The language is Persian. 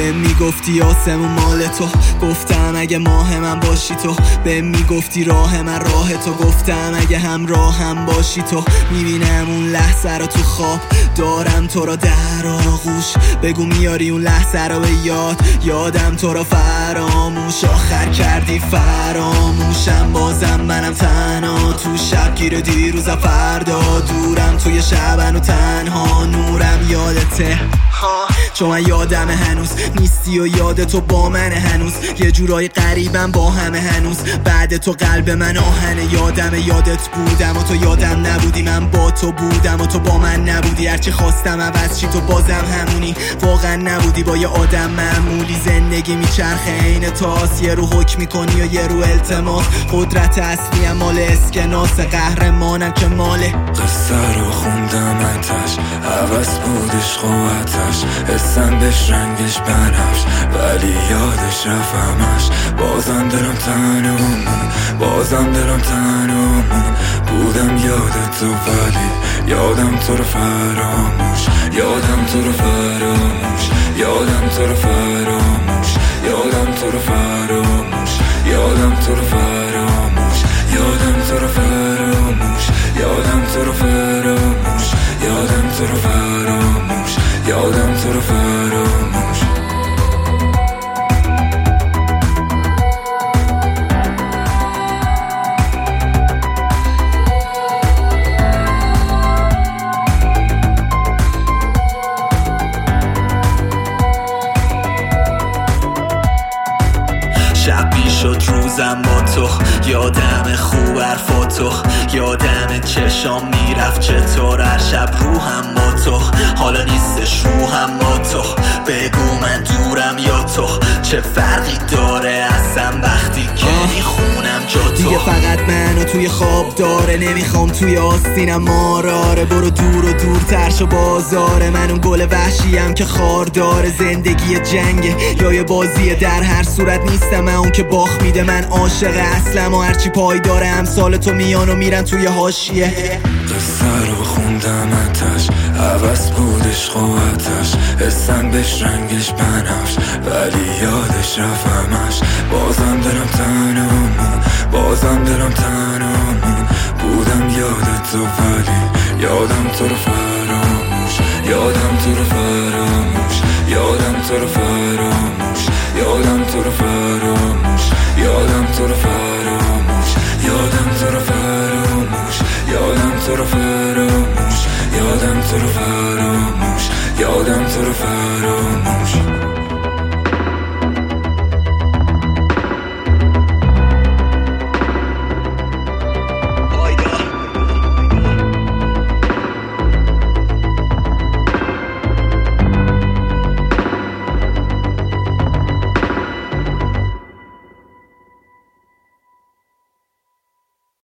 به میگفتی آسمون مال تو، گفتم اگه ماه من باشی تو. به میگفتی راه من راه تو، گفتم اگه همراه هم باشی تو. میبینم اون لحظه رو تو خواب، دارم تو را در آغوش. بگو میاری اون لحظه رو به یاد، یادم تو را فراموش. آخر کردی فراموشم، بازم منم تنها تو شب گیر دیروز فردا. دورم توی شبن و تنها نورم یادته، چون من یادم هنوز نیستی و یاد تو با من هنوز. یه جورای قریبم با همه هنوز، بعد تو قلب من آهنه. یادم یادت بودم و تو یادم نبودی، من با تو بودم و تو با من نبودی. هرچی خواستم عوض چی تو بازم همونی، واقعا نبودی با یه آدم معمولی. زندگی میچرخه عین تاس، یه رو حکم میکنی و یه رو التماس. قدرت اصلی هم مال اسکناس، قهرمانم که ماله. قصه رو خوندم اتش، عوض بودش قوتش، حسم بهش رنگش بنفش، ولی یادش رفمش. بازم دلم تنمون، بازم دلم تنمون. بودم یادت تو ولی یادم تو رو فراموش، یادم تو رو فراموش، یادم تو رو فراموش، یادم تو رو فراموش، یادم تو رو فراموش، یادم تو رو فراموش، یادم تو رو فراموش، یادم تو رو فراموش، یادم تو رو فراموش. شب شد روزم با تو، یادم خوب حرفاتو، یادم چشام میرفت چطور هر شب روحم با تو. حالا نیستش روحم با تو، بگو من دورم یا تو. چه فرقی داره اصلا وقتی که میخونم جا تو. دیگه فقط منو توی خواب داره، نمیخوام توی آستینم ماراره. برو دور و دورتر شو بازاره، من اون گل وحشیم که خار داره. زندگی جنگه یا یه بازیه، در هر صورت نیستم من اون که باخت میده. من عاشق اصلم و هرچی پای داره امثال تو میان و میرن توی حاشیه. قصه رو خوندم اتش، عوض بودش قوتش، حسم بهش رنگش بنفش، ولی یادش رفمش. بازم دلم تنمون، بازم دلم تنمون. بودم یادت تو ولی یادم تو رو فراموش، یادم تو رو فراموش، یادم تو رو فراموش، یادم تو رو فراموش، یادم تو رو فراموش، یادم تو رو فراموش، یادم تو رو فراموش، یادم تو رو فراموش، یادم تو رو فراموش.